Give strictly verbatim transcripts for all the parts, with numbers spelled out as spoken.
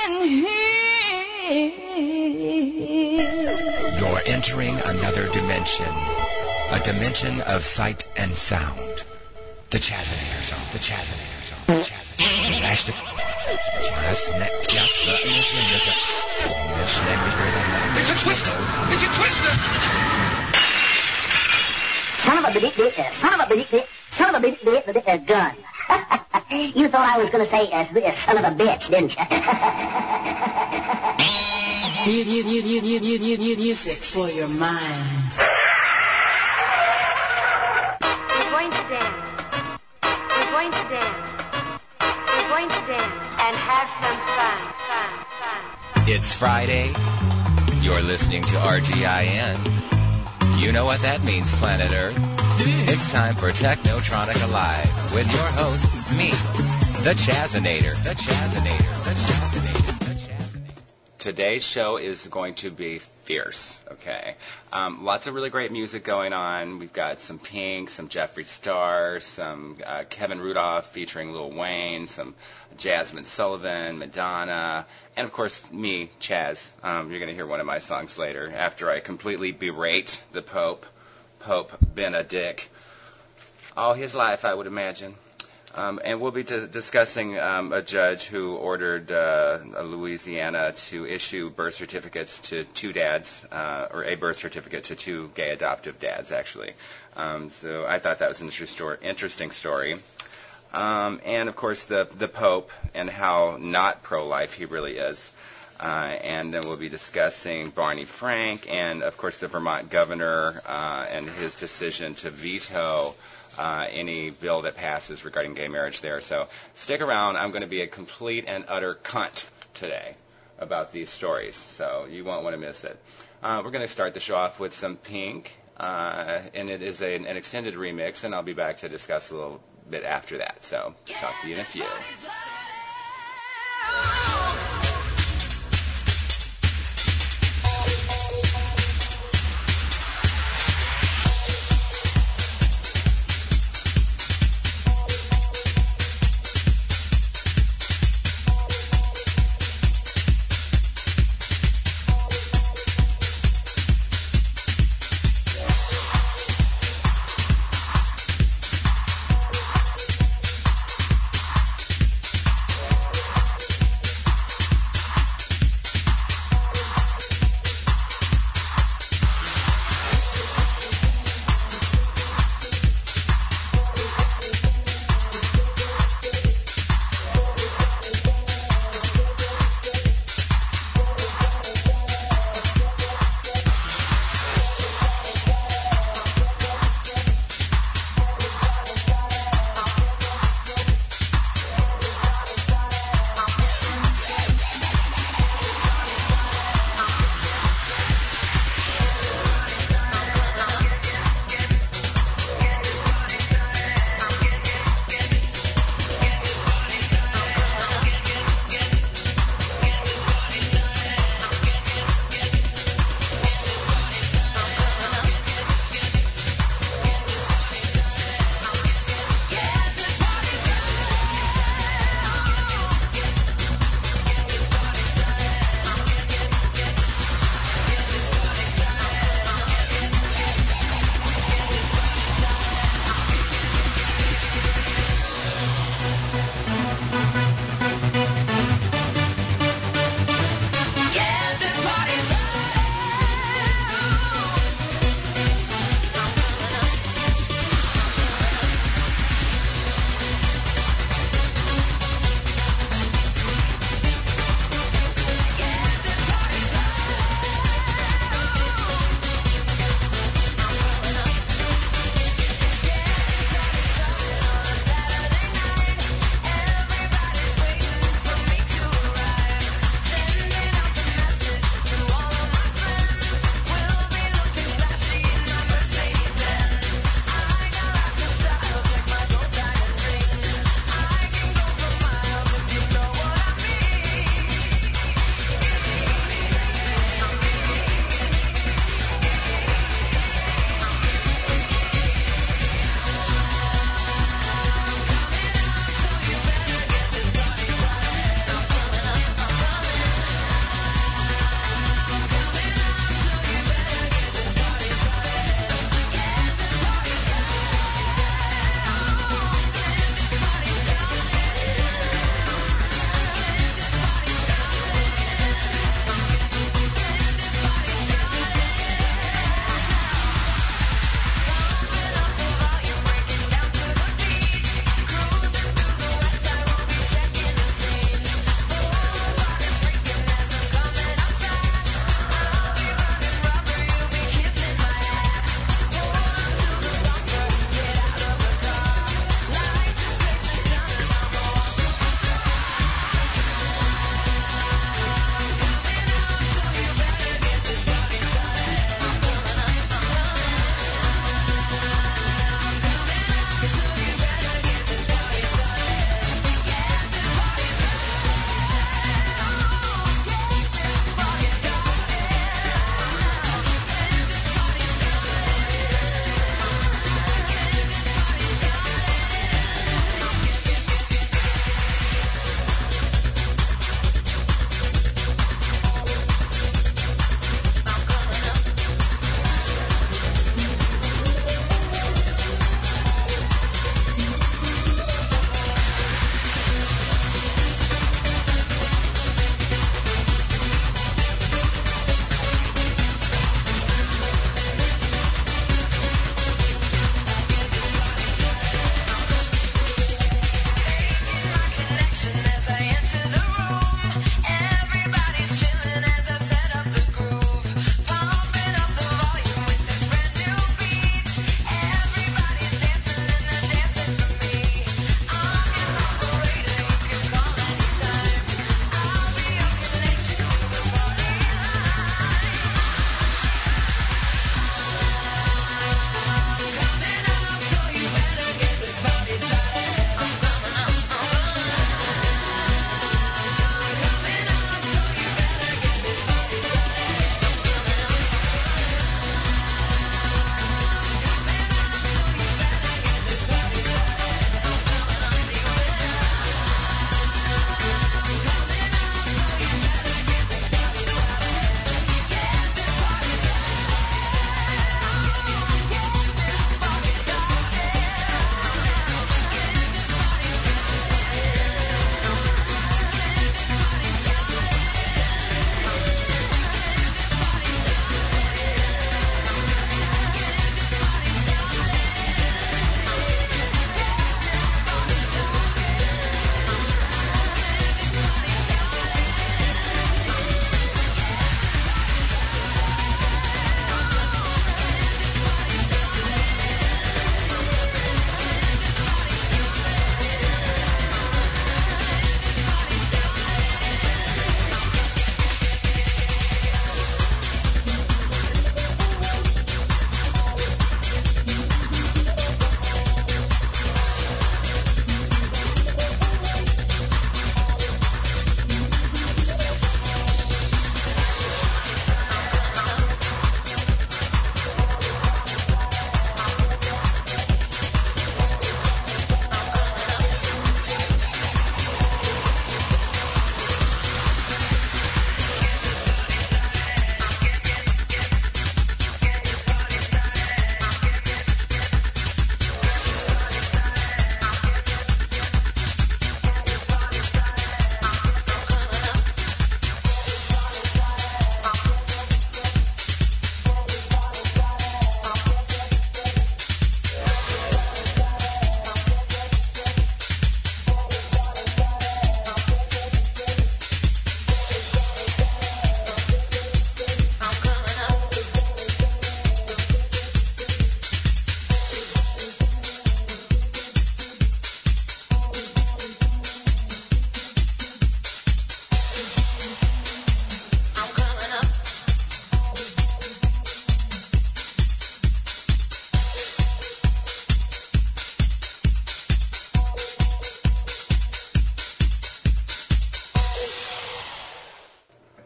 in here. You're entering another dimension. A dimension of sight and sound. The Chazinator Zone. The Chazinator Zone. The Chazinator Zone. It's a twister! It's a twister! Son of a bitch, bitch, son of a bitch, bitch, son of a bitch, bitch, uh, gun. You thought I was going to say uh, son of a bitch, didn't you? You, you, you, you, you, you, you, music for your mind. We're going to dance. We're going to dance. We're going to dance and have some fun, fun, fun, fun. It's Friday. You're listening to R G I N. You know what that means, planet Earth. It's time for Technotronic Alive with your host, me, the Chazinator. The Chazinator. The Chazinator. The Chazinator. Today's show is going to be fierce, okay? Um, lots of really great music going on. We've got some Pink, some Jeffree Star, some uh, Kevin Rudolph featuring Lil Wayne, some Jasmine Sullivan, Madonna, and of course me, Chaz. Um, you're going to hear one of my songs later after I completely berate the Pope, Pope Benedict. All his life, I would imagine. Um, and we'll be d- discussing um, a judge who ordered uh, Louisiana to issue birth certificates to two dads, uh, or a birth certificate to two gay adoptive dads, actually. Um, so I thought that was an interesting story. Um, and, of course, the, the Pope and how not pro-life he really is. Uh, and then we'll be discussing Barney Frank and, of course, the Vermont governor uh, and his decision to veto Uh, any bill that passes regarding gay marriage there. So stick around. I'm going to be a complete and utter cunt today about these stories, so you won't want to miss it. Uh, we're going to start the show off with some Pink, uh, and it is a, an extended remix, and I'll be back to discuss a little bit after that. So talk to you in a few.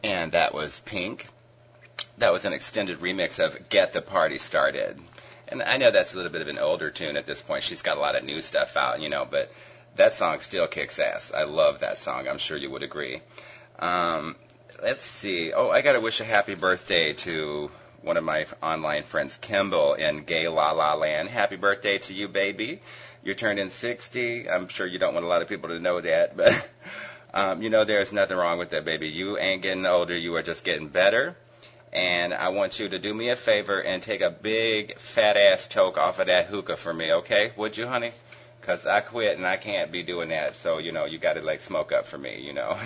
And that was Pink. That was an extended remix of Get the Party Started. And I know that's a little bit of an older tune at this point. She's got a lot of new stuff out, you know, but that song still kicks ass. I love that song. I'm sure you would agree. Um, let's see. Oh, I got to wish a happy birthday to one of my online friends, Kimball, in Gay La La Land. Happy birthday to you, baby. You're turning sixty. I'm sure you don't want a lot of people to know that, but um, you know there's nothing wrong with that, baby. You ain't getting older. You are just getting better. And I want you to do me a favor and take a big fat-ass toke off of that hookah for me, okay? Would you, honey? Because I quit and I can't be doing that. So, you know, you got to, like, smoke up for me, you know.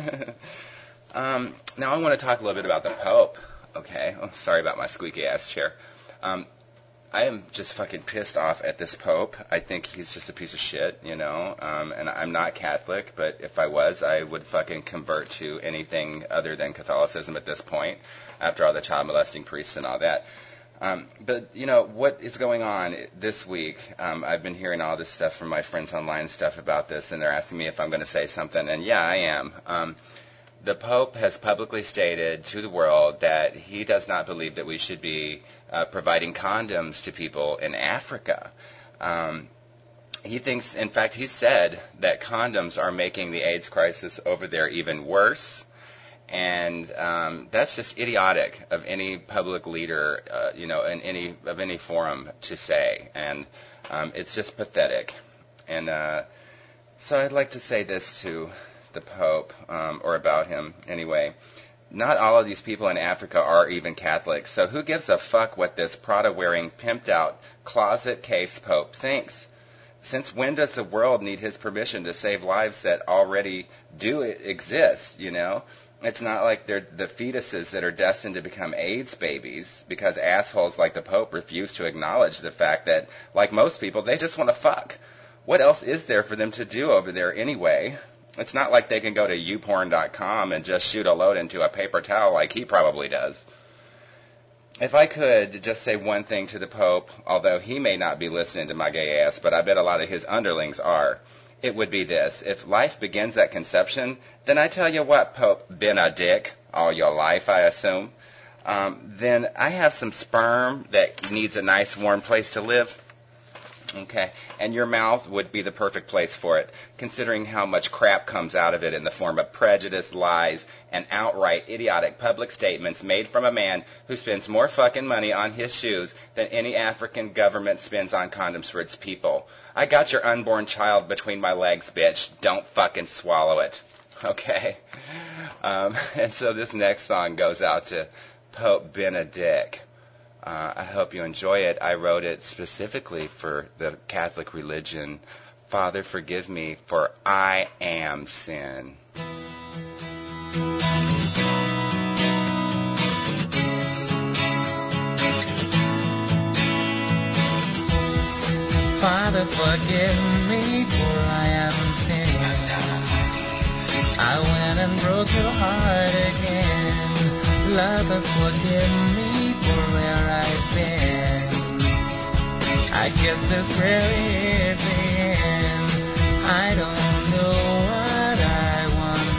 um, now I want to talk a little bit about the Pope, okay? Oh, sorry about my squeaky-ass chair. Um, I am just fucking pissed off at this Pope. I think he's just a piece of shit, you know. Um, and I'm not Catholic, but if I was, I would fucking convert to anything other than Catholicism at this point, after all the child molesting priests and all that. Um, but, you know, what is going on this week? Um, I've been hearing all this stuff from my friends online, stuff about this, and they're asking me if I'm going to say something. And, yeah, I am. Um, the Pope has publicly stated to the world that he does not believe that we should be uh, providing condoms to people in Africa. Um, he thinks, in fact, he said that condoms are making the AIDS crisis over there even worse. And um, that's just idiotic of any public leader, uh, you know, in any of any forum to say, and um, it's just pathetic. And uh, so I'd like to say this to the Pope, um, or about him anyway. Not all of these people in Africa are even Catholics, so who gives a fuck what this Prada-wearing, pimped-out, closet-case Pope thinks? Since when does the world need his permission to save lives that already do exist, you know? It's not like they're the fetuses that are destined to become AIDS babies because assholes like the Pope refuse to acknowledge the fact that, like most people, they just want to fuck. What else is there for them to do over there anyway? It's not like they can go to you porn dot com and just shoot a load into a paper towel like he probably does. If I could just say one thing to the Pope, although he may not be listening to my gay ass, but I bet a lot of his underlings are, it would be this. If life begins at conception, then I tell you what, Pope, been a dick all your life, I assume, um, then I have some sperm that needs a nice warm place to live. Okay, and your mouth would be the perfect place for it, considering how much crap comes out of it in the form of prejudice, lies, and outright idiotic public statements made from a man who spends more fucking money on his shoes than any African government spends on condoms for its people. I got your unborn child between my legs, bitch. Don't fucking swallow it. Okay? Um, and so this next song goes out to Pope Benedict. Uh, I hope you enjoy it. I wrote it specifically for the Catholic religion. Father, forgive me, for I am sin. Father, forgive me, for I am sin. I went and broke your heart again. Lover, forgive me for where I've been. I guess this really is the end. I don't know what I want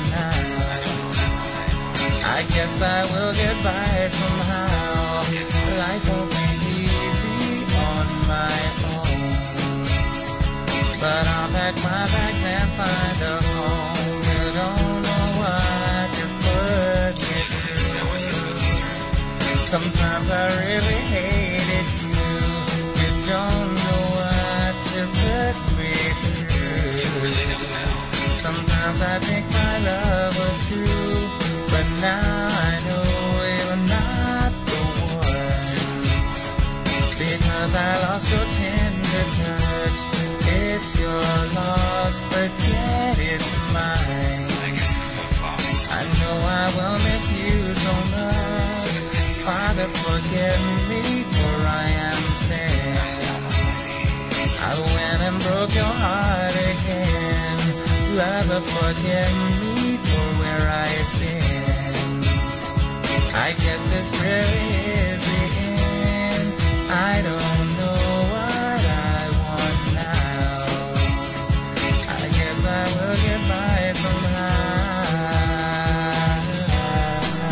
now. I guess I will get by somehow. Life won't be easy on my own, but I'll pack my bags and find a home. You don't know what you put me through. Sometimes I really hated you. You don't know what you put me through. Sometimes I think my love was true, but now I know you're not the one. Because I lost your tender touch. It's your loss, forget it's mine. I know I will miss you so much. Father, forgive me, for I am sin. I went and broke your heart again. Lover, forgive me for where I've been. I guess this really is the end. I don't know what I want now. I guess I will get by somehow.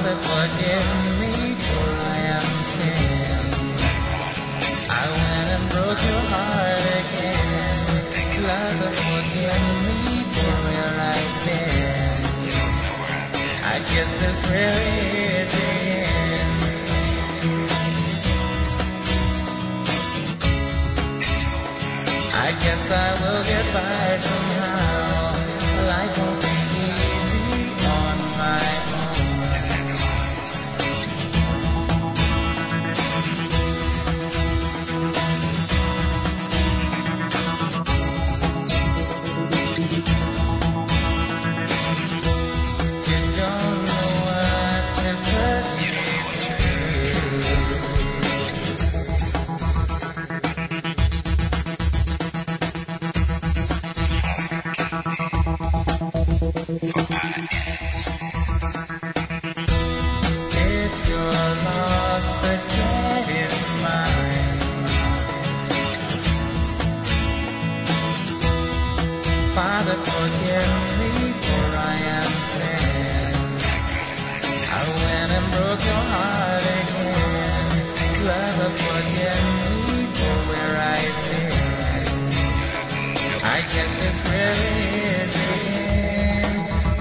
Father, forgive me for I am sin. I went and broke your heart again. Father, forgive me for where I've been. I guess this really is the end. I guess I will get by somehow. Life won't be easy on my own. You don't know what to put me It's your loss, but yet it's mine. Father, forgive me for I am sin. I went and broke your heart again. Lover, forgive me for where I've been. I guess this really is the end.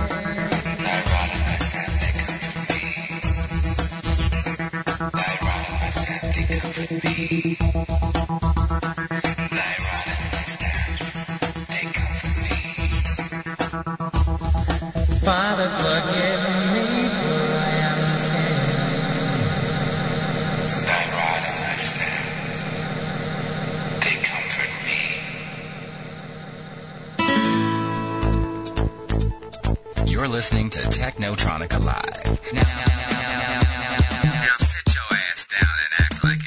Father, forgive me for I am sin. Thy rod and thy staff, they comfort me. You're listening to Technotronica Live. Now, now, now, now, now, now, now, now sit your ass down and act like it.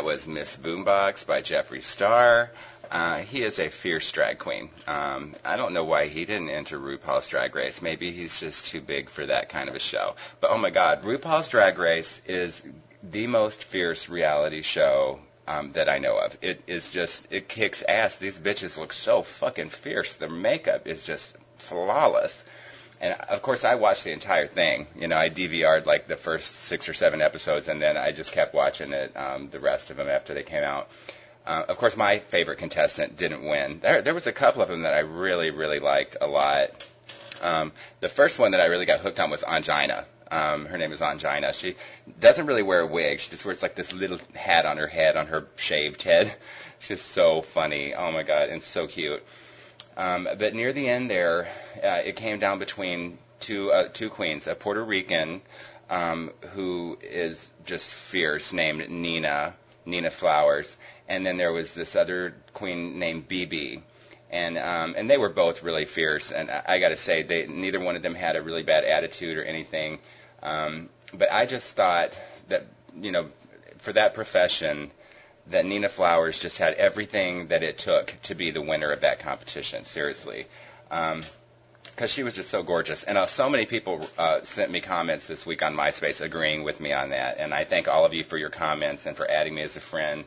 that was Miss Boombox by Jeffree Star. Uh, he is a fierce drag queen. Um, I don't know why he didn't enter RuPaul's Drag Race. Maybe he's just too big for that kind of a show. But oh my God, RuPaul's Drag Race is the most fierce reality show um, that I know of. It is just, it kicks ass. These bitches look so fucking fierce. Their makeup is just flawless. And, of course, I watched the entire thing. You know, I D V R'd, like, the first six or seven episodes, and then I just kept watching it, um, the rest of them after they came out. Uh, of course, my favorite contestant didn't win. There, there was a couple of them that I really, really liked a lot. Um, the first one that I really got hooked on was Angina. Um, her name is Angina. She doesn't really wear a wig. She just wears, like, this little hat on her head, on her shaved head. She's so funny. Oh, my God, and so cute. Um, but near the end there, uh, it came down between two uh, two queens, a Puerto Rican um, who is just fierce, named Nina, Nina Flowers, and then there was this other queen named Bibi, and um, and they were both really fierce. And I, I got to say, they neither one of them had a really bad attitude or anything. Um, but I just thought that, you know, for that profession, that Nina Flowers just had everything that it took to be the winner of that competition, seriously. Um, because she was just so gorgeous. And uh, so many people uh, sent me comments this week on MySpace agreeing with me on that. And I thank all of you for your comments and for adding me as a friend.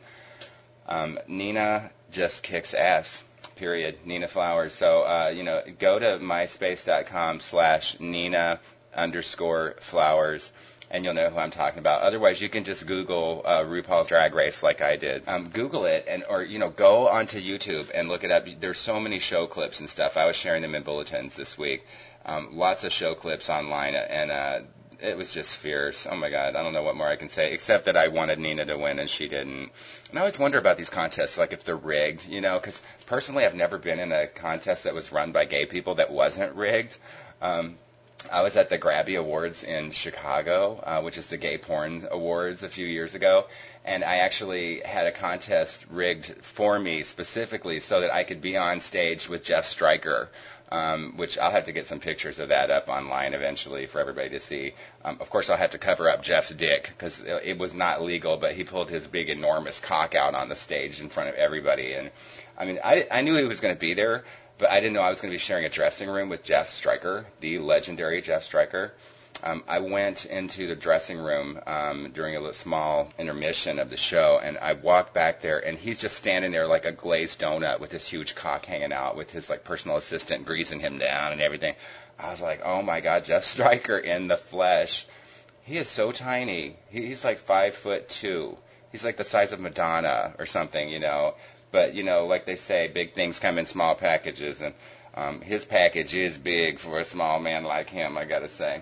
Um, Nina just kicks ass, period. Nina Flowers. So, uh, you know, go to myspace.com slash Nina underscore Flowers. And you'll know who I'm talking about. Otherwise, you can just Google uh, RuPaul's Drag Race like I did. Um, Google it, and or you know, go onto YouTube and look it up. There's so many show clips and stuff. I was sharing them in bulletins this week. Um, lots of show clips online, and uh, it was just fierce. Oh my God, I don't know what more I can say, except that I wanted Nina to win, and she didn't. And I always wonder about these contests, like if they're rigged, you know, because personally, I've never been in a contest that was run by gay people that wasn't rigged. Um, I was at the Grabby Awards in Chicago, uh, which is the Gay Porn Awards a few years ago, and I actually had a contest rigged for me specifically so that I could be on stage with Jeff Stryker, um, which I'll have to get some pictures of that up online eventually for everybody to see. Um, of course, I'll have to cover up Jeff's dick because it was not legal, but he pulled his big, enormous cock out on the stage in front of everybody. And I mean, I, I knew he was going to be there, but I didn't know I was going to be sharing a dressing room with Jeff Stryker, the legendary Jeff Stryker. Um, I went into the dressing room um, during a small intermission of the show, and I walked back there, and he's just standing there like a glazed donut with this huge cock hanging out with his like personal assistant greasing him down and everything. I was like, oh, my God, Jeff Stryker in the flesh. He is so tiny. He, he's like five foot two. He's like the size of Madonna or something, you know. But, you know, like they say, big things come in small packages, and um, his package is big for a small man like him, I got to say.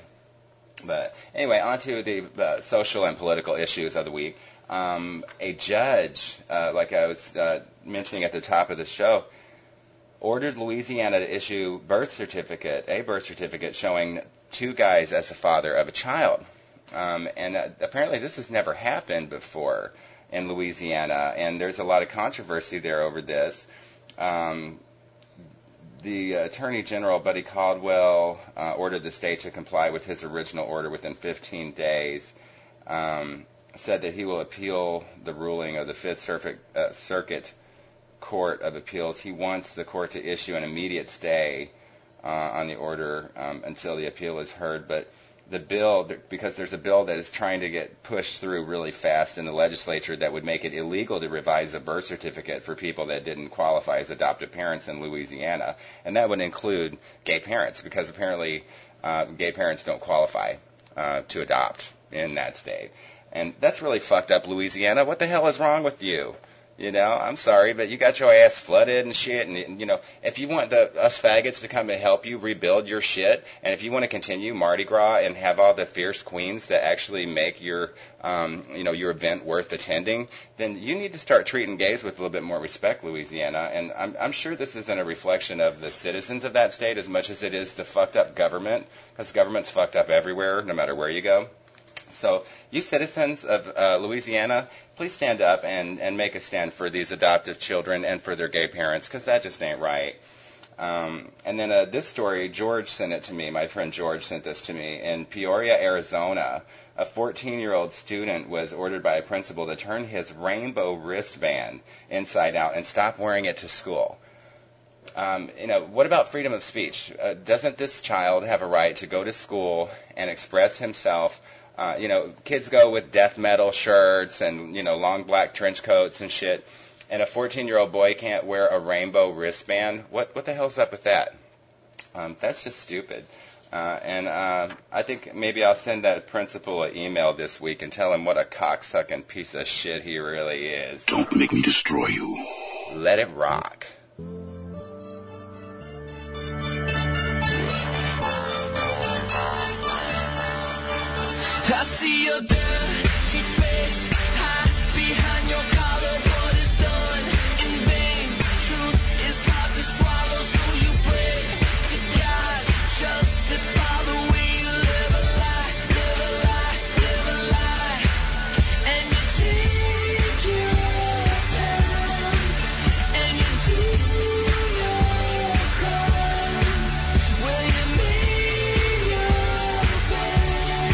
But anyway, on to the uh, social and political issues of the week. Um, a judge, uh, like I was uh, mentioning at the top of the show, ordered Louisiana to issue birth certificate, a birth certificate showing two guys as the father of a child. Um, and uh, apparently this has never happened before in Louisiana, and there's a lot of controversy there over this. Um, the Attorney General, Buddy Caldwell, uh, ordered the state to comply with his original order within fifteen days, um, said that he will appeal the ruling of the Fifth Circuit, uh, Circuit Court of Appeals. He wants the court to issue an immediate stay uh, on the order um, until the appeal is heard, but the bill, because there's a bill that is trying to get pushed through really fast in the legislature that would make it illegal to revise a birth certificate for people that didn't qualify as adoptive parents in Louisiana. And that would include gay parents, because apparently uh, gay parents don't qualify uh, to adopt in that state. And that's really fucked up, Louisiana. What the hell is wrong with you? You know, I'm sorry, but you got your ass flooded and shit. And, you know, if you want the us faggots to come and help you rebuild your shit, and if you want to continue Mardi Gras and have all the fierce queens that actually make your, um, you know, your event worth attending, then you need to start treating gays with a little bit more respect, Louisiana. And I'm, I'm sure this isn't a reflection of the citizens of that state as much as it is the fucked up government, because government's fucked up everywhere, no matter where you go. So you citizens of uh, Louisiana, please stand up and, and make a stand for these adoptive children and for their gay parents, because that just ain't right. Um, and then uh, this story, George sent it to me. My friend George sent this to me. In Peoria, Arizona, a fourteen-year-old student was ordered by a principal to turn his rainbow wristband inside out and stop wearing it to school. Um, you know, what about freedom of speech? Uh, doesn't this child have a right to go to school and express himself? Uh, you know, kids go with death metal shirts and, you know, long black trench coats and shit. And a fourteen-year-old boy can't wear a rainbow wristband? What what the hell's up with that? Um, that's just stupid. Uh, and uh, I think maybe I'll send that principal an email this week and tell him what a cocksucking piece of shit he really is. Don't make me destroy you. Let it rock. I see your dirty face hide behind your collar. What is done in vain? Truth is hard to swallow, so you pray to God to justify the way you live a lie, live a lie, live a lie. And you take your time and you do your crime. Will you make your bed?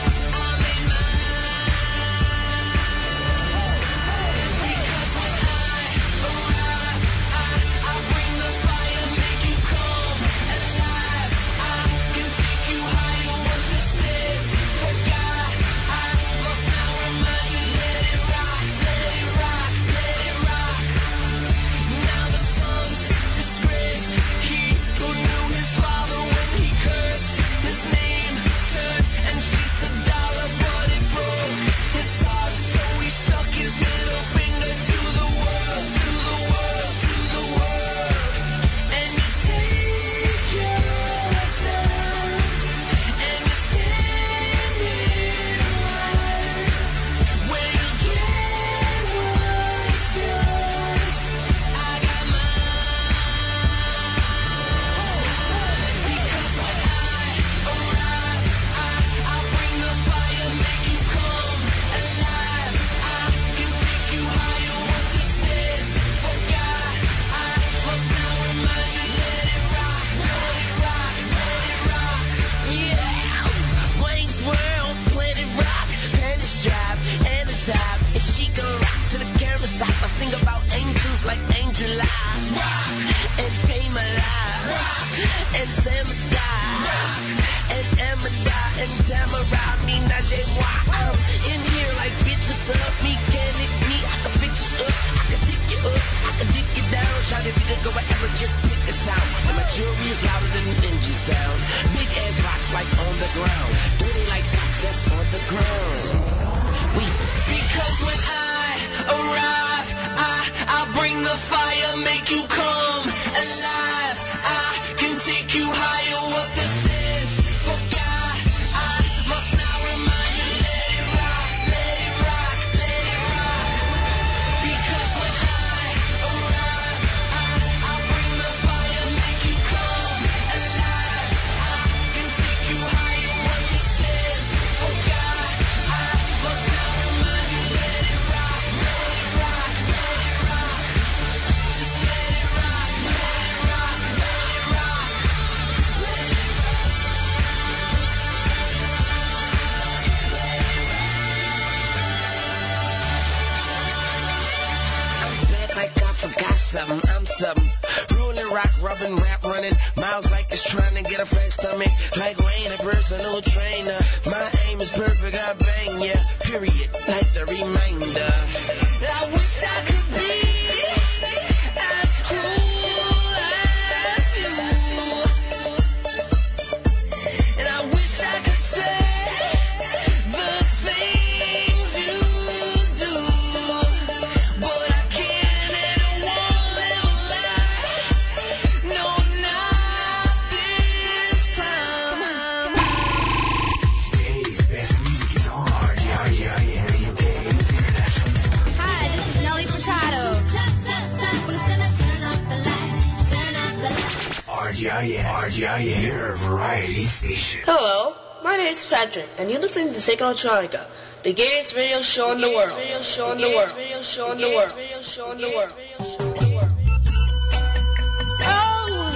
Hello, my name is Patrick, and you're listening to Technotronica, the gayest radio show in the world. Radio show in the world. Radio show in the world. Radio show in the world. Oh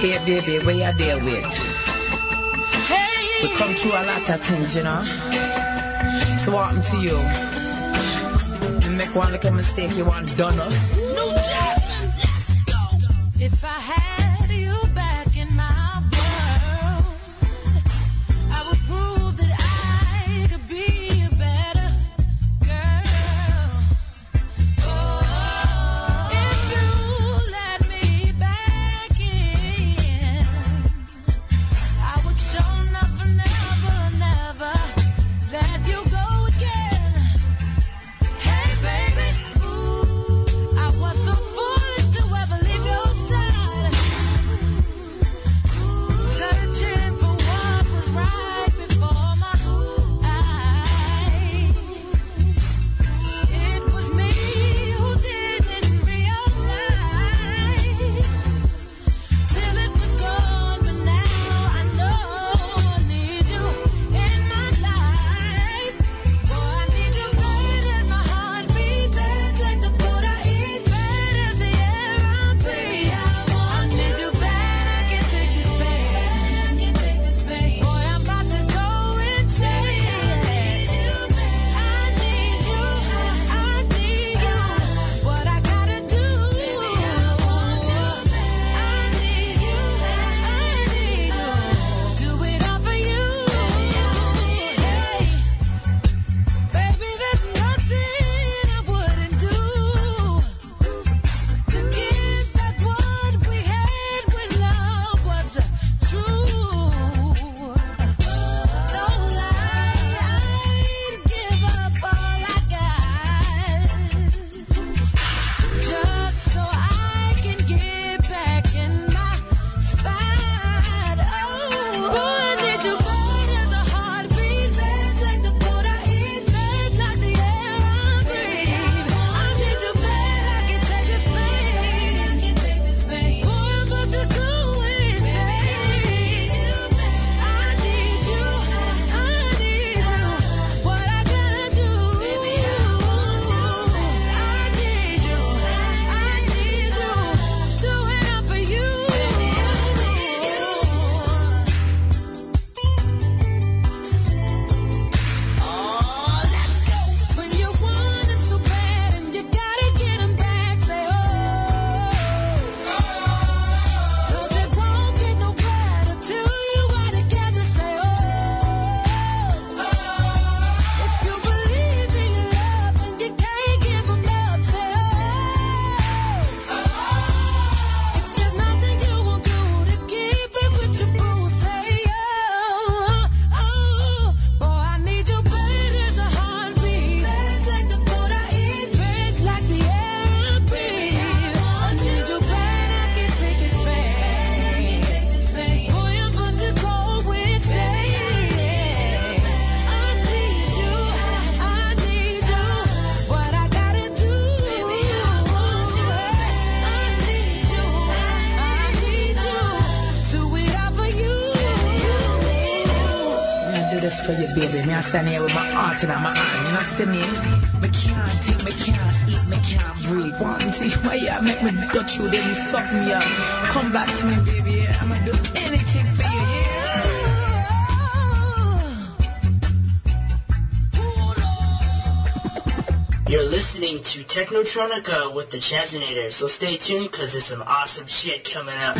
Hey baby, where you there with? Hey. We come through a lot of things, you know. So what happened to you? You make one little mistake, you want done us. New Jasmine, let's go. If I had you back in my world, I would prove that I could be a better girl. Oh, if you let me back in, I would show never, never, never let you go again. Hey baby, ooh, I was so foolish to ever leave your side, searching for what was right before my eyes. It was me who didn't realize till it was gone, but now I know I need you in my life. Boy, I need you bad as my heart beats, bad like the food I eat, bad as the air I breathe. I need you bad, I can't take this pain. Boy, I'm about to go insane. I need you, I need you. What I gotta do? I need you, I need you. Do it all for you. Hey, baby, there's nothing I wouldn't do to give back what we had when love was true. No lie, I'd give up all I got just so I can get back in my spot. Oh, I need you bad as a heartbeat, bad like the food I eat, bad like the air I breathe. I need you bad, I can take this pain. Boy, I'm about to go insane. I need you, I need you. What I gotta do? Baby, I want you. I need you, I need you. Do it all for you. Baby, I need you. Oh, let's go. When you want it so bad and you gotta get 'em back, say oh. 'Cause it won't get no better till you are together, say oh. If you believe in your love and you can't give 'em up, say oh. If there's nothing you won't do to keep it with your boo, say oh. Oh, boy, I need you bad as a heartbeat, bad like the food I eat, bad like the air I breathe. I need you bad, I can't take this pain. Boy, I'm about to go insane. I need you, I need you. What I gotta do? Baby, I want you. I need you, I need you. Do it all for you. I do this for you, baby. Me I stand here with my heart in my hand. You know, see me? Me can't think, me can't eat, me can't breathe. Want to see why you make me go through this and suck me up. Come back to me, baby. Yeah. I'ma do anything for you. Yeah. You're listening to Technotronica with the Chazinator, so stay tuned because there's some awesome shit coming up.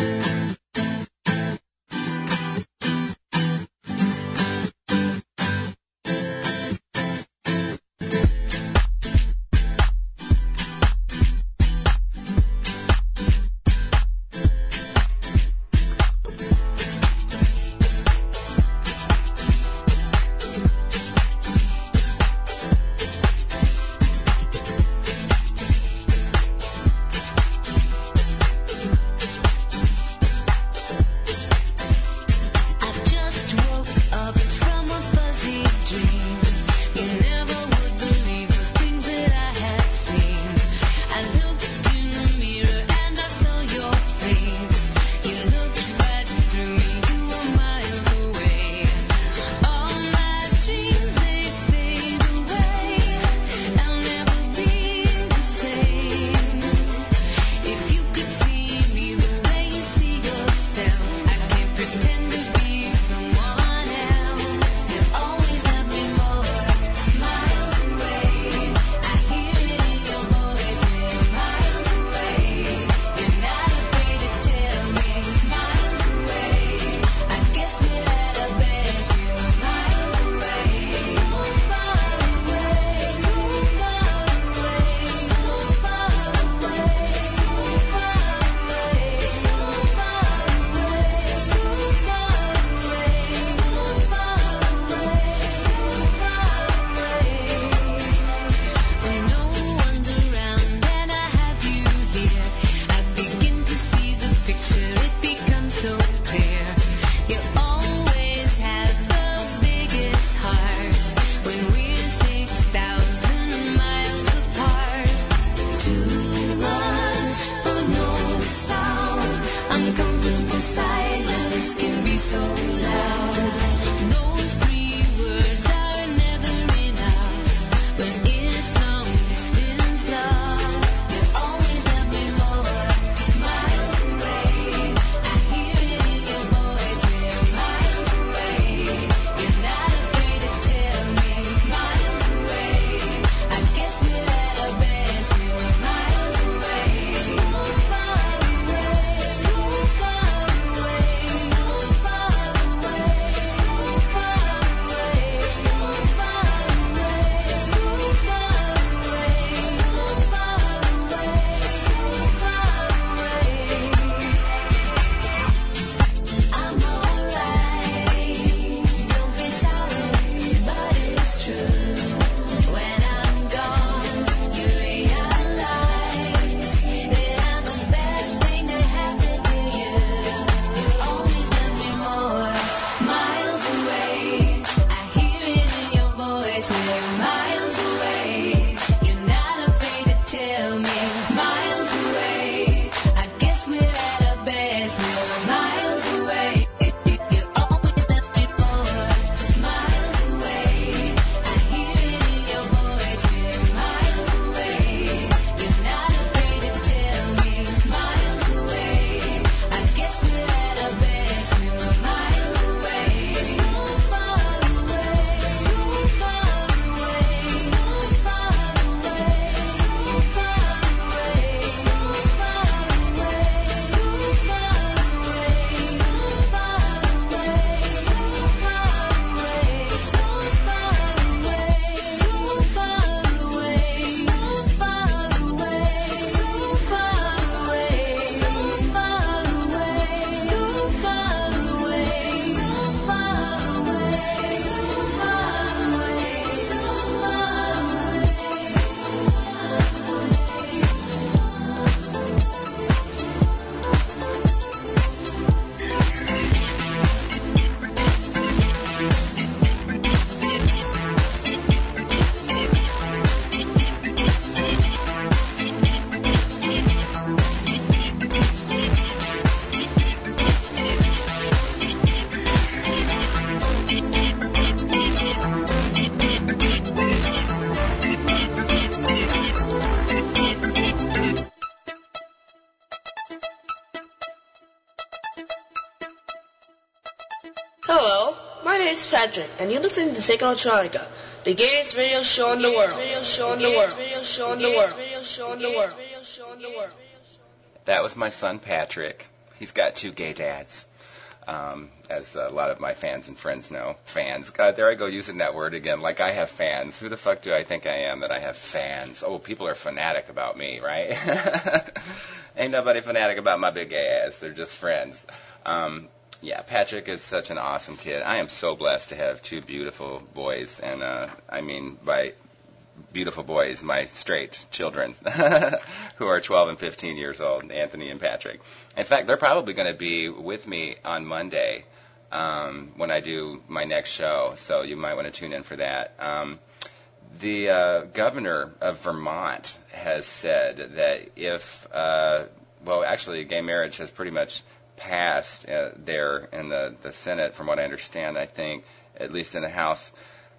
Hello, my name is Patrick, and you're listening to Technotronica, the gayest radio show in the world. Radio show in the world. Radio show in the world. Radio show in the world. Radio show in the world. That was my son Patrick. He's got two gay dads, um, as a lot of my fans and friends know. Fans. God, there I go using that word again. Like I have fans. Who the fuck do I think I am that I have fans? Oh, people are fanatic about me, right? Ain't nobody fanatic about my big gay ass. They're just friends. Um, yeah, Patrick is such an awesome kid. I am so blessed to have two beautiful boys, and uh, I mean by beautiful boys, my straight children, who are twelve and fifteen years old, Anthony and Patrick. In fact, they're probably going to be with me on Monday um, when I do my next show, so you might want to tune in for that. Um, the uh, governor of Vermont has said that if, uh, well, actually, gay marriage has pretty much passed uh, there in the, the Senate, from what I understand, I think, at least in the House.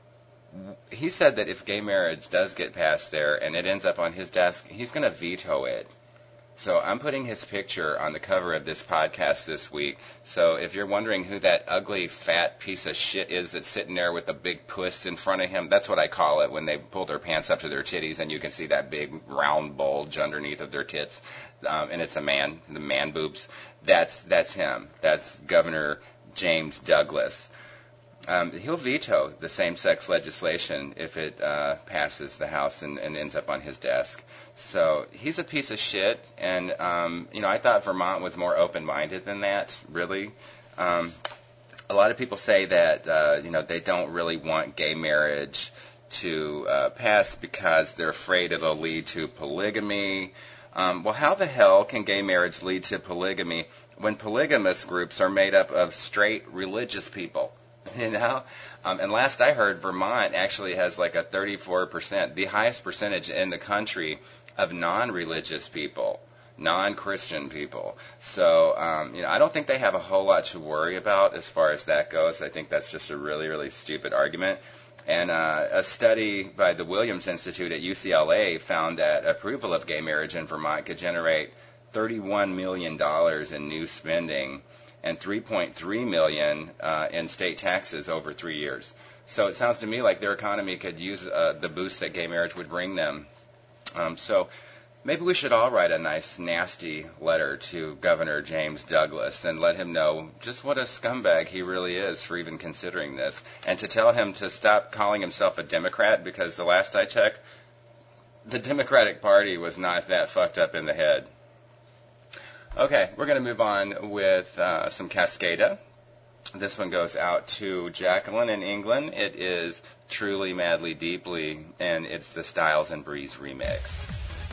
He said that if gay marriage does get passed there and it ends up on his desk, he's going to veto it. So I'm putting his picture on the cover of this podcast this week. So if you're wondering who that ugly, fat piece of shit is that's sitting there with the big puss in front of him, that's what I call it when they pull their pants up to their titties and you can see that big round bulge underneath of their tits. Um, and it's a man, the man boobs. That's, that's him. That's Governor James Douglas. Um, he'll veto the same-sex legislation if it uh, passes the House and, and ends up on his desk. So he's a piece of shit, and um, you know, I thought Vermont was more open-minded than that. Really, um, a lot of people say that uh, you know they don't really want gay marriage to uh, pass because they're afraid it'll lead to polygamy. Um, well, how the hell can gay marriage lead to polygamy when polygamous groups are made up of straight religious people? You know, um, and last I heard, Vermont actually has like a thirty-four percent, the highest percentage in the country of non-religious people, non-Christian people. So, um, you know, I don't think they have a whole lot to worry about as far as that goes. I think that's just a really, really stupid argument. And uh, a study by the Williams Institute at U C L A found that approval of gay marriage in Vermont could generate thirty-one million dollars in new spending and three point three million dollars uh, in state taxes over three years. So it sounds to me like their economy could use uh, the boost that gay marriage would bring them. Um, so maybe we should all write a nice, nasty letter to Governor James Douglas and let him know just what a scumbag he really is for even considering this, and to tell him to stop calling himself a Democrat, because the last I checked, the Democratic Party was not that fucked up in the head. Okay, we're going to move on with uh, some Cascada. This one goes out to Jacqueline in England. It is Truly, Madly, Deeply, and it's the Styles and Breeze remix.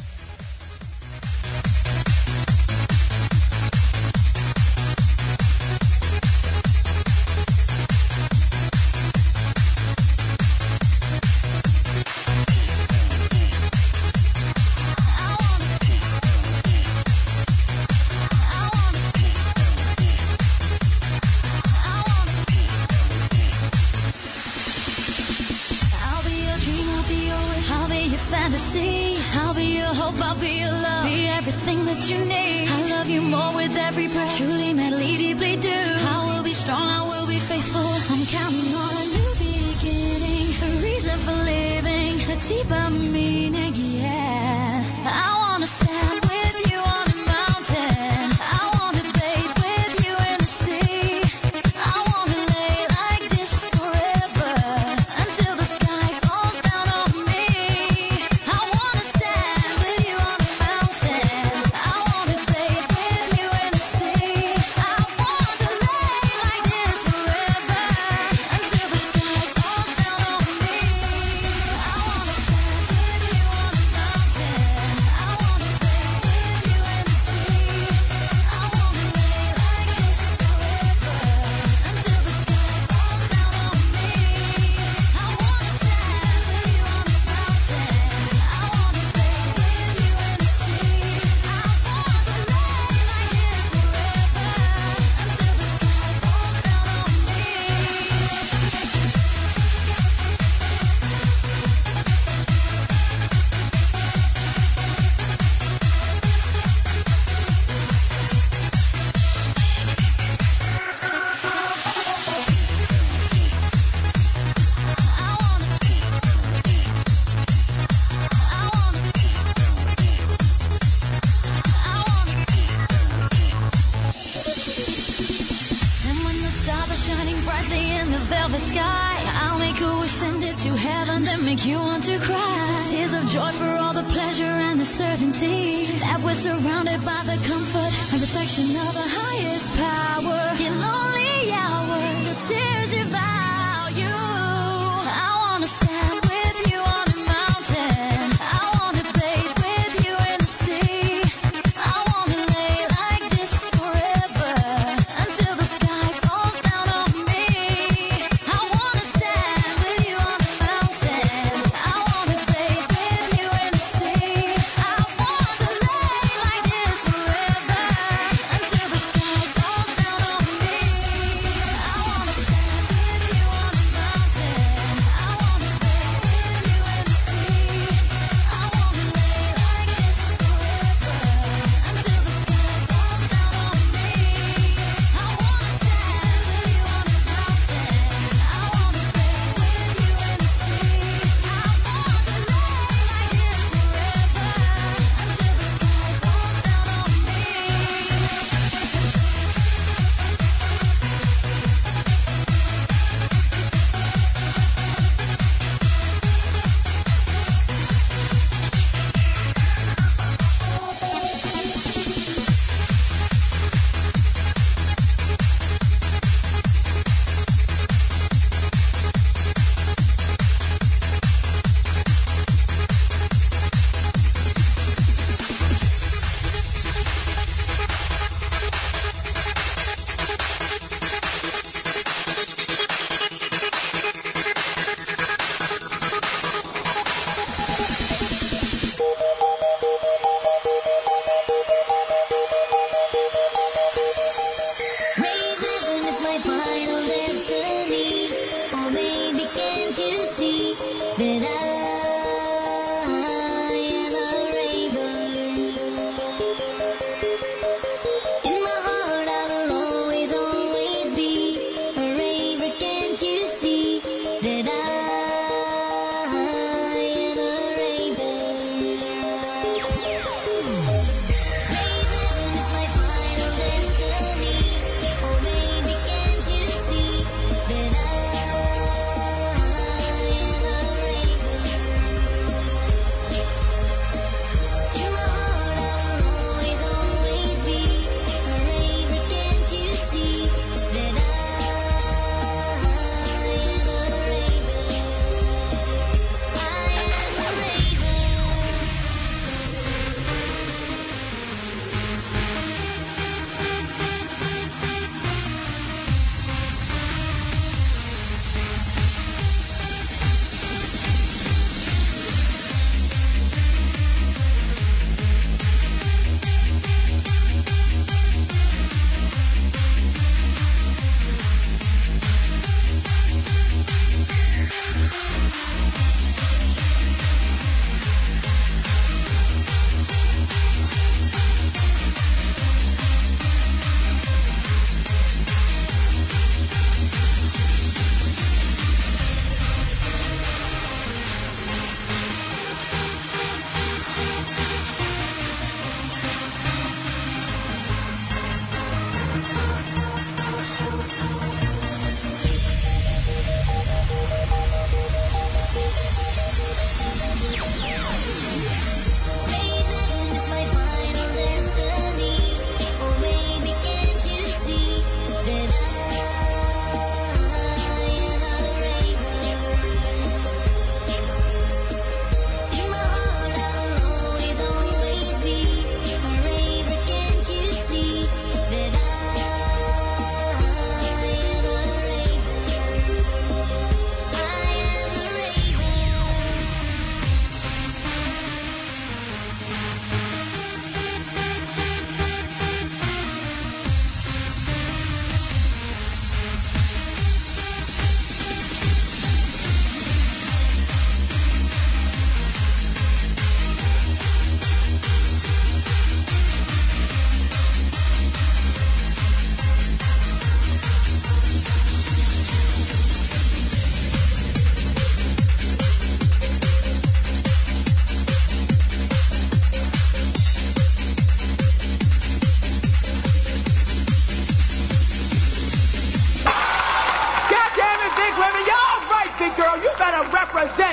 Truly, madly, deeply do. I will be strong, I will be faithful. I'm counting on a new beginning, a reason for living, a deeper meaning, yeah. I wanna stand with you on the mountain. I wanna bathe with you in the sea. I wanna lay like this forever, until the sky falls down on me. I wanna stand with you on the mountain. I wanna bathe with you in the sea. I want to lay like this forever, until the sky falls down on me. I wanna stand with you on the mountain. Stars are shining brightly in the velvet sky. I'll make a wish, send it to heaven, then make you want to cry. Tears of joy for all the pleasure and the certainty that we're surrounded by the comfort and protection of the highest power. In lonely hours, the tears you value. I wanna stand with you on the mountain. I wanna bathe with you in the sea. I wanna lay like this forever until the sky falls down on me. I wanna stand with you on the mountain. I wanna bathe with you in the sea. I wanna lay like this forever until the sky falls down on me.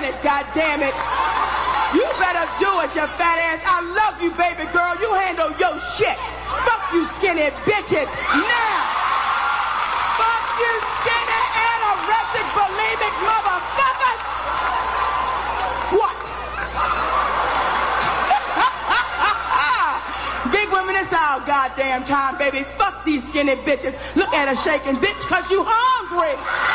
it, goddammit. You better do it, you fat ass. I love you, baby girl. You handle your shit. Fuck you, skinny bitches. Now. Fuck you, skinny, anorexic, bulimic motherfuckers. What? Big women, it's our goddamn time, baby. Fuck these skinny bitches. Look at her shaking, bitch, cause you hungry.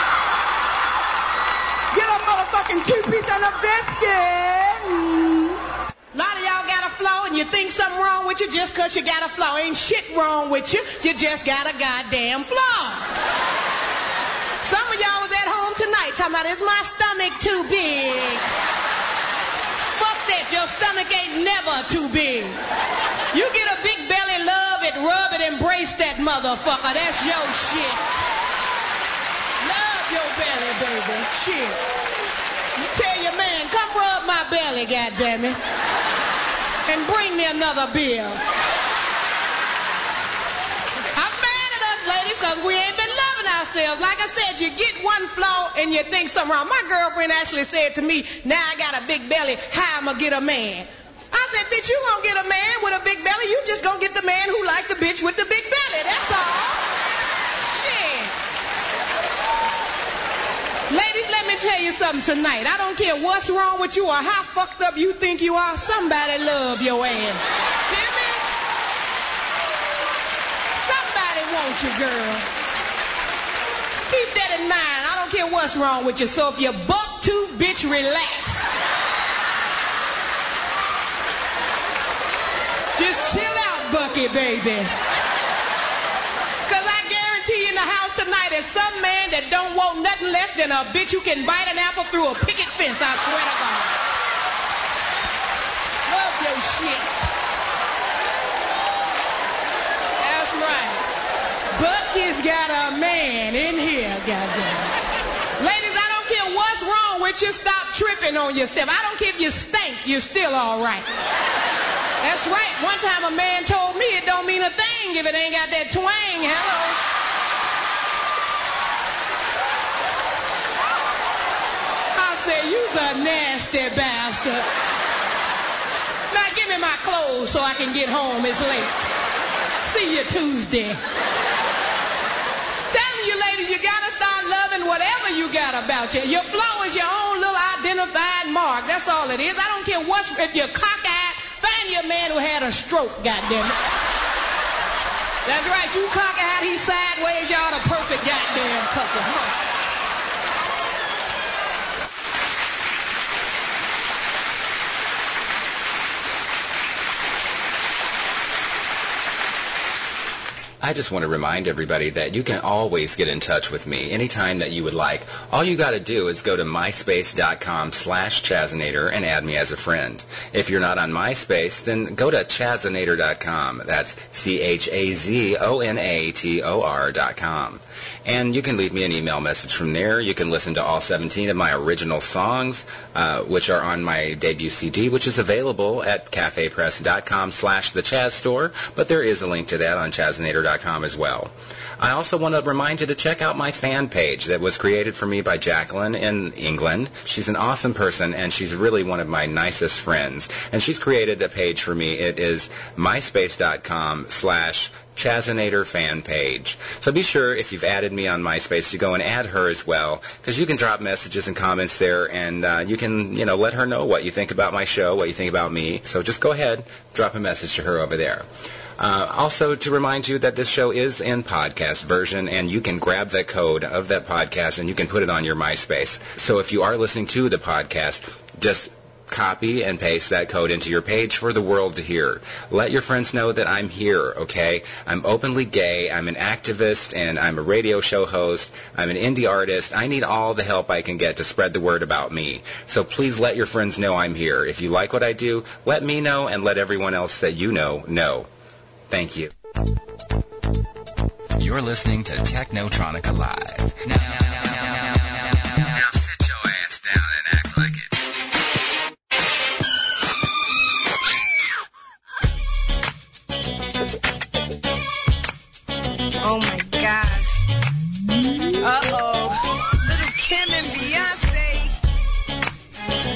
Get a motherfucking two-piece and a biscuit. A lot of y'all got a flaw and you think something wrong with you just cause you got a flaw. Ain't shit wrong with you. You just got a goddamn flaw. Some of y'all was at home tonight talking about, is my stomach too big? Fuck that, your stomach ain't never too big. You get a big belly, love it, rub it, embrace that motherfucker. That's your shit. Love your belly, baby. Shit. You tell your man, come rub my belly, goddammit. And bring me another beer. I'm mad at us, ladies, because we ain't been loving ourselves. Like I said, you get one flaw and you think something wrong. My girlfriend actually said to me, now I got a big belly, how am I get a man? I said, bitch, you won't get a man with a big belly. You just gonna get the man who like the bitch with the big belly. That's all. Shit. Ladies, let me tell you something tonight. I don't care what's wrong with you or how fucked up you think you are. Somebody love your ass. Hear me? Somebody wants you, girl. Keep that in mind. I don't care what's wrong with you. So if you're buck tooth, bitch, relax. Just chill out, Bucky, baby. Because I guarantee you in the house tonight there's some man that don't want nothing less than a bitch who can bite an apple through a picket fence, I swear to God. Love your shit. That's right. Bucky's got a man in here, goddamn. Ladies, I don't care what's wrong with you, stop tripping on yourself. I don't care if you stink, you're still all right. That's right. One time a man told me it don't mean a thing if it ain't got that twang. Hello. I said, you's a nasty bastard. Now give me my clothes so I can get home. It's late. See you Tuesday. Telling you ladies, you gotta start loving whatever you got about you. Your flaw is your own little identified mark. That's all it is. I don't care what's, if you're cockeyed, find you a man who had a stroke, goddammit. That's right, you cockeyed, he's sideways, y'all the perfect goddamn couple, huh? I just want to remind everybody that you can always get in touch with me anytime that you would like. All you got to do is go to myspace.com slash Chazinator and add me as a friend. If you're not on MySpace, then go to chazinator dot com. That's C H A Z O N A T O R dot com. And you can leave me an email message from there. You can listen to all seventeen of my original songs, uh, which are on my debut C D, which is available at cafepress.com slash the Chaz store. But there is a link to that on chazinator dot com as well. I also want to remind you to check out my fan page that was created for me by Jacqueline in England. She's an awesome person, and she's really one of my nicest friends. And she's created a page for me. It is myspace.com slash Chazinator fan page. So be sure, if you've added me on MySpace, to go and add her as well, because you can drop messages and comments there, and uh, you can, you know, let her know what you think about my show, what you think about me. So just go ahead, drop a message to her over there. Uh, also, to remind you that this show is in podcast version, and you can grab the code of that podcast and you can put it on your MySpace. So if you are listening to the podcast, just copy and paste that code into your page for the world to hear. Let your friends know that I'm here, okay? I'm openly gay, I'm an activist, and I'm a radio show host. I'm an indie artist. I need all the help I can get to spread the word about me. So please let your friends know I'm here. If you like what I do, let me know and let everyone else that you know know. Thank you. You're listening to Technotronica Live. Now, now, now, now, now, now, now, now sit your ass down and act like it. Oh my gosh. Uh-oh. Little Kim and Beyonce.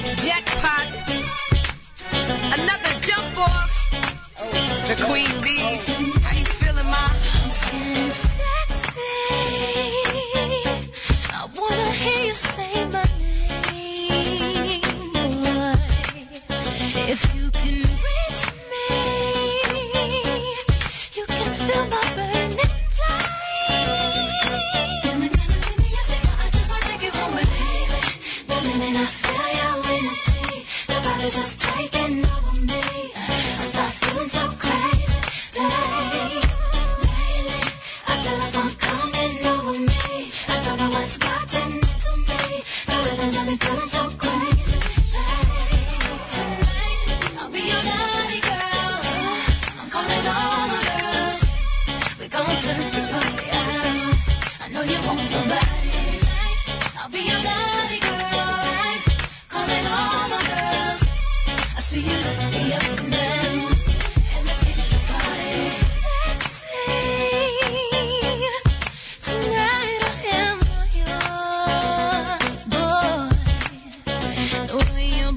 body's just taking over me. I start feeling so crazy, babe. Lately, I feel like I'm coming over me. I don't know what's gotten into me. The rhythm got me feeling so crazy, babe. Tonight, I'll be your naughty girl. I'm calling all the girls. We gon' turn this party out. I know you want nobody tonight. I'll be your naughty girl. Calling all the girls. I see you looking up and down. And I think the party's sexy. Tonight I am yours, boy. The way your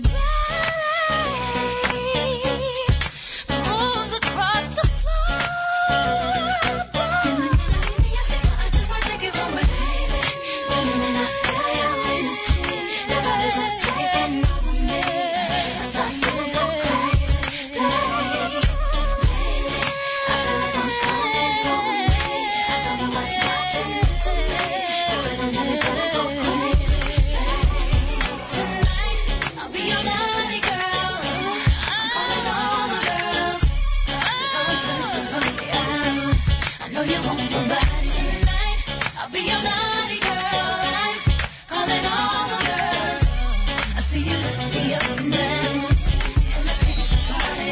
body moves across the floor, boy. I just wanna take it from me, baby. The minute I feel your energy, the body's just taking over me. I start feeling so crazy, baby. Lately, I feel like I'm coming over me. I don't know what's gotten into me. The rhythm got me feeling so crazy, baby. Tonight, I'll be your naughty girl. I'm calling all the girls. We're gonna turn this party out. I know you want nobody tonight. I'll be your naughty girl. Calling all the girls. I see you looking up and down. And I think the party.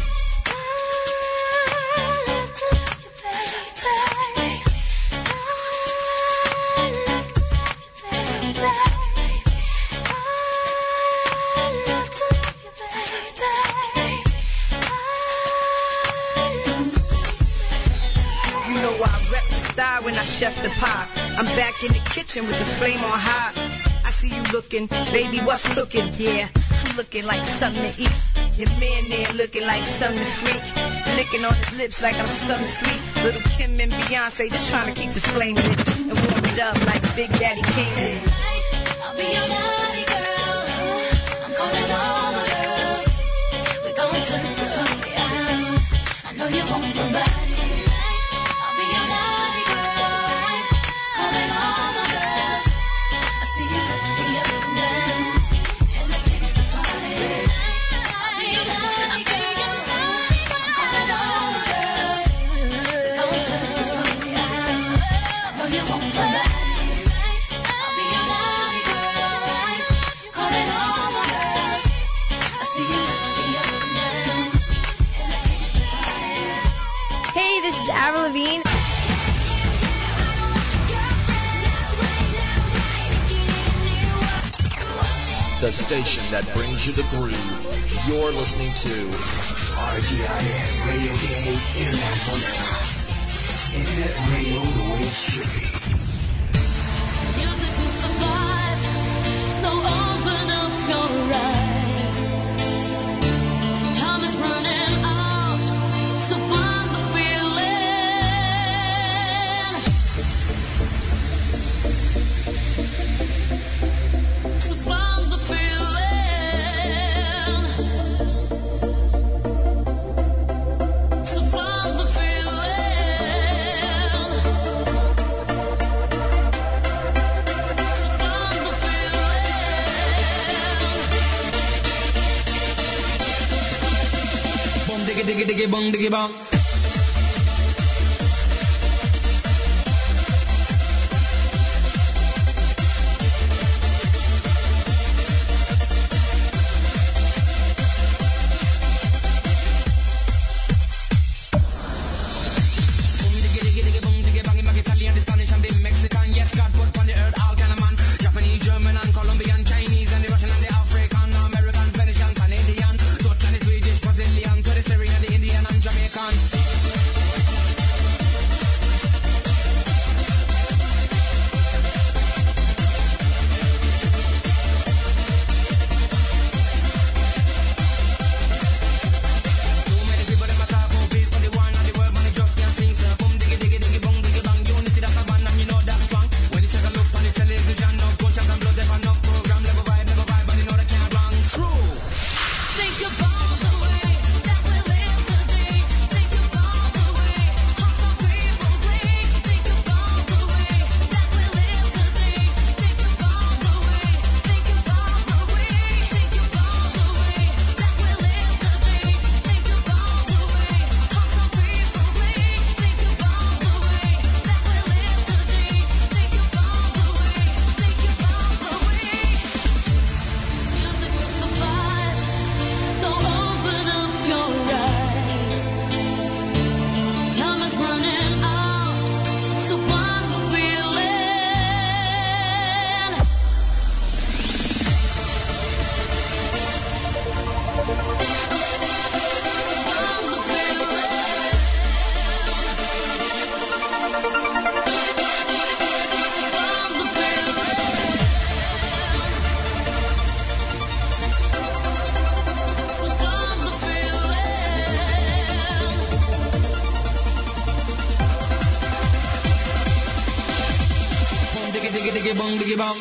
You know I rep the style when I chef the pie. I'm back in the kitchen with the flame on high. I see you looking, baby, what's cooking? Yeah, I'm looking like something to eat. Your man there looking like something to freak. Licking on his lips like I'm something sweet. Little Kim and Beyonce just trying to keep the flame lit and warm it up like Big Daddy Kane did. I'll be your naughty girl. I'm calling all the girls. We're gonna turn this party out. I know you want nobody tonight. I'll be your naughty girl. Calling all the girls. I see you looking up and down. And I think the party tonight. I'll be your naughty girl. I'm calling all the girls. We're gonna turn this party out. I know you want nobody. Hey, this is Avril Lavigne. The station that brings you the groove. You're listening to R G I N Radio Gay International. Internet radio the way it should be. Music is the vibe, so open up your eyes. Time is running out, so find the feeling. So find the feeling. So find the feeling. Bum diggy diggy diggy bong diggy bong. Italian, Spanish, and the Mexican. Yes, God put on the earth all kind of man. Japanese, German, and Colombian, Chinese, and the Russian, and the African, American, Spanish, and Canadian, Dutch, and the Swedish, Brazilian, to the Syrian, the Indian, and Jamaican. bong, diggy bong.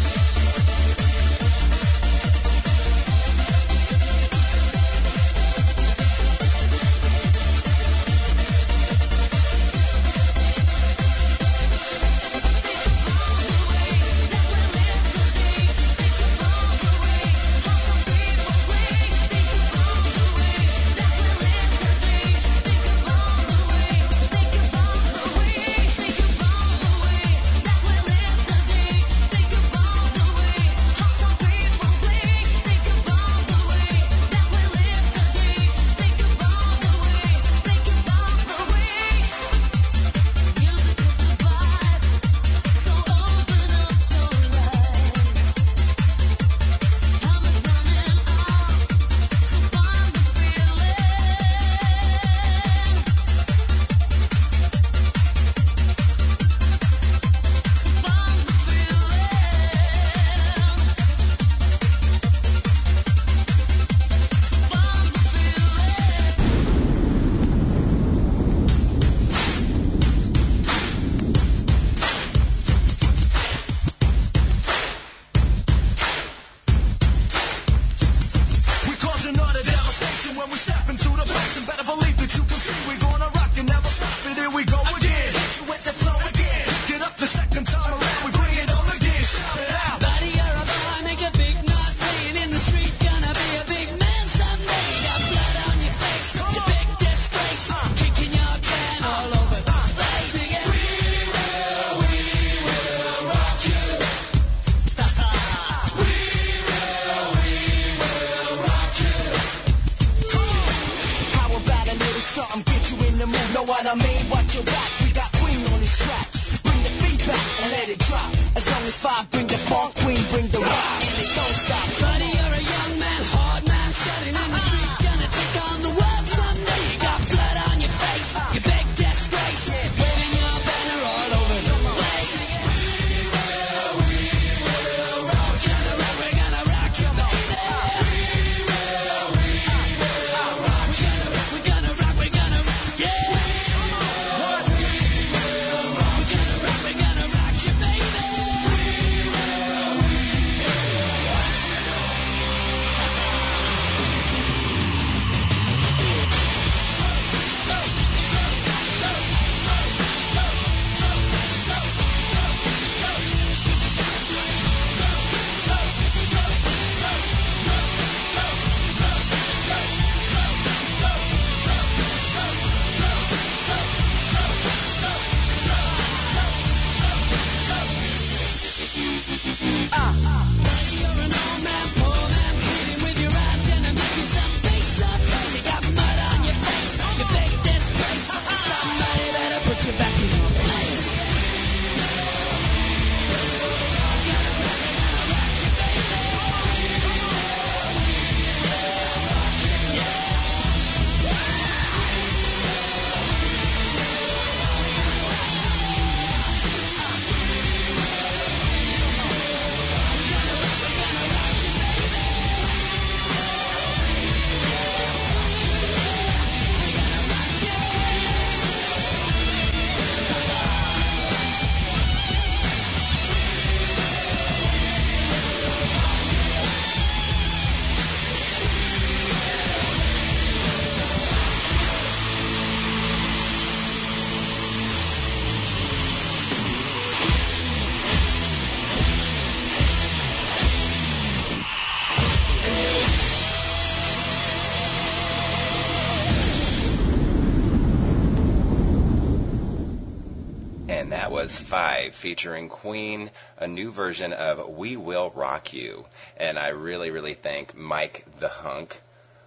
Five, featuring Queen, a new version of We Will Rock You. And I really, really thank Mike the Hunk,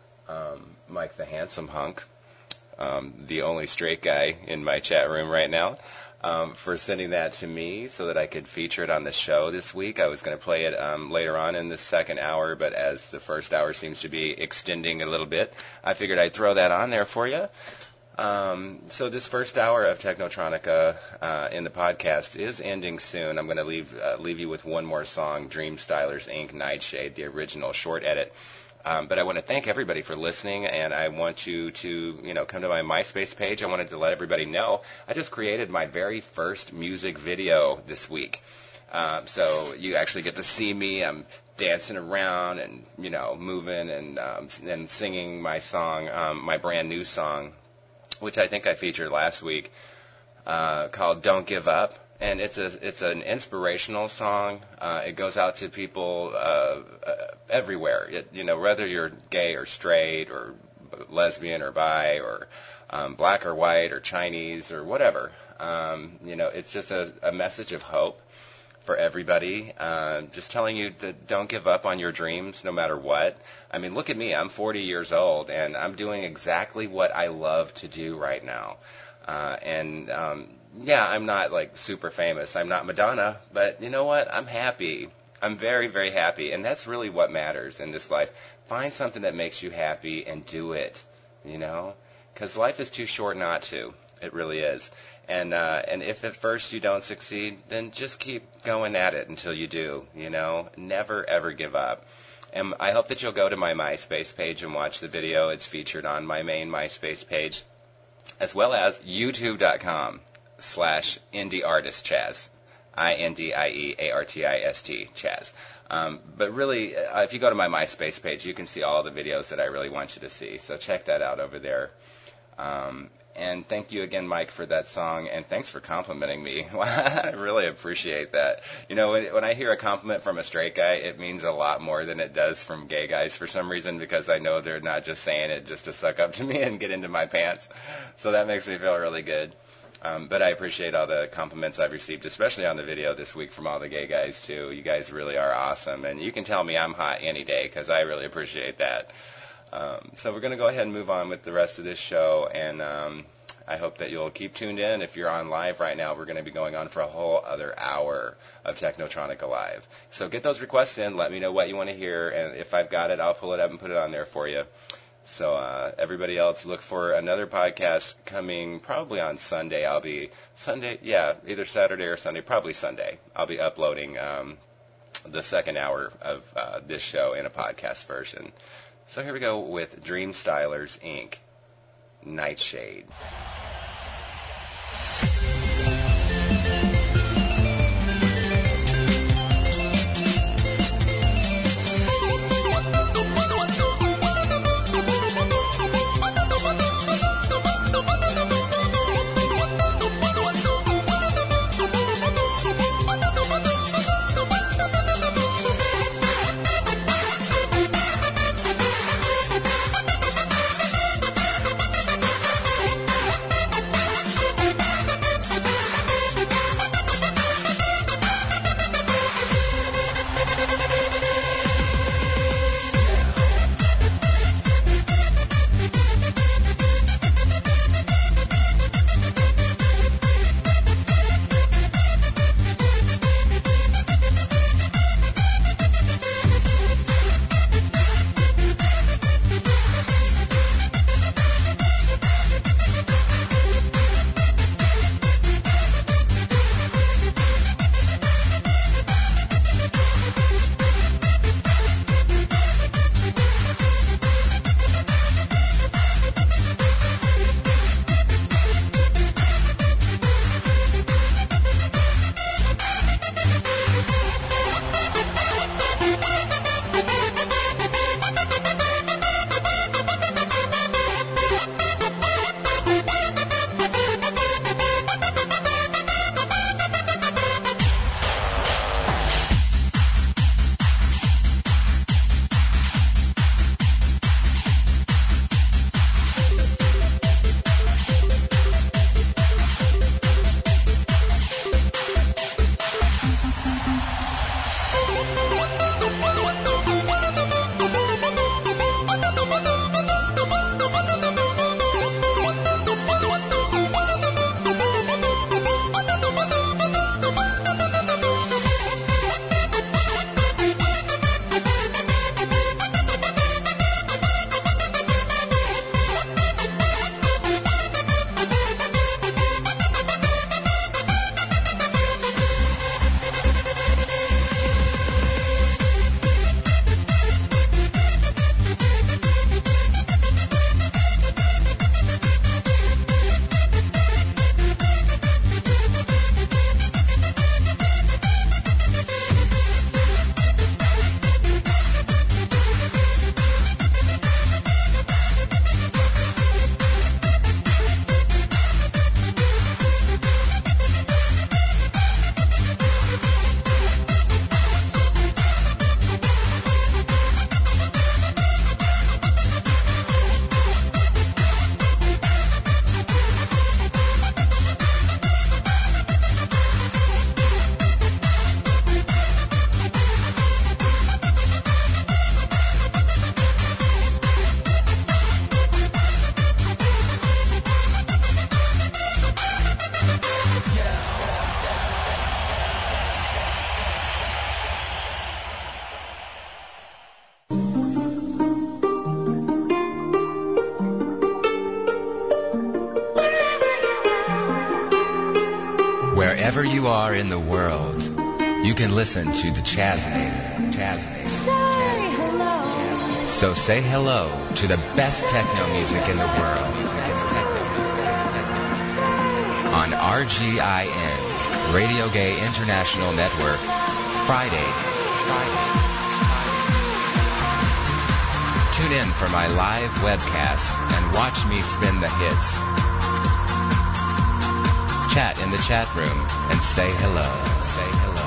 um, Mike the Handsome Hunk, um, the only straight guy in my chat room right now, um, for sending that to me so that I could feature it on the show this week. I was going to play it um, later on in the second hour, but as the first hour seems to be extending a little bit, I figured I'd throw that on there for you. Um, so this first hour of Technotronica uh, in the podcast is ending soon. I'm going to leave uh, leave you with one more song, Dream Stylers Incorporated. Nightshade, the original short edit. Um, but I want to thank everybody for listening, and I want you to, you know, come to my MySpace page. I wanted to let everybody know I just created my very first music video this week. Um, so you actually get to see me. I'm dancing around and, you know, moving and um, and singing my song, um, my brand new song, which I think I featured last week, uh, called "Don't Give Up." And it's a it's an inspirational song. Uh, it goes out to people uh, uh, everywhere. It, you know, whether you're gay or straight or lesbian or bi or um, black or white or Chinese or whatever. Um, you know, it's just a, a message of hope for everybody. Uh, just telling you that don't give up on your dreams no matter what. I mean, look at me. I'm forty years old, and I'm doing exactly what I love to do right now. Uh, and, um, yeah, I'm not, like, super famous. I'm not Madonna, but you know what? I'm happy. I'm very, very happy, and that's really what matters in this life. Find something that makes you happy and do it, you know? Because life is too short not to. It really is. And uh, and if at first you don't succeed, then just keep going at it until you do, you know? Never, ever give up. And I hope that you'll go to my MySpace page and watch the video. It's featured on my main MySpace page, as well as youtube.com slash indie artist Chaz. I N D I E A R T I S T, Chaz. Um, but really, uh, if you go to my MySpace page, you can see all the videos that I really want you to see. So check that out over there. Um, and thank you again, Mike, for that song. And thanks for complimenting me. I really appreciate that. You know, when, when I hear a compliment from a straight guy, it means a lot more than it does from gay guys for some reason, because I know they're not just saying it just to suck up to me and get into my pants. So that makes me feel really good. Um, but I appreciate all the compliments I've received, especially on the video this week from all the gay guys, too. You guys really are awesome. And you can tell me I'm hot any day, because I really appreciate that. Um, so we're going to go ahead and move on with the rest of this show. And um, I hope that you'll keep tuned in. If you're on live right now, we're going to be going on for a whole other hour of Technotronica Live. So get those requests in. Let me know what you want to hear. And if I've got it, I'll pull it up and put it on there for you. So uh, everybody else, look for another podcast coming probably on Sunday. I'll be Sunday, yeah, either Saturday or Sunday, probably Sunday. I'll be uploading um, the second hour of uh, this show in a podcast version. So here we go with Dream Stylers, Incorporated, Nightshade. Wherever you are in the world, you can listen to the Chazinator. Chazinator. Say hello. So say hello to the best techno music in the world. On R G I N, Radio Gay International Network, Friday. Tune in for my live webcast and watch me spin the hits. Chat in the chat room and say hello. Say hello.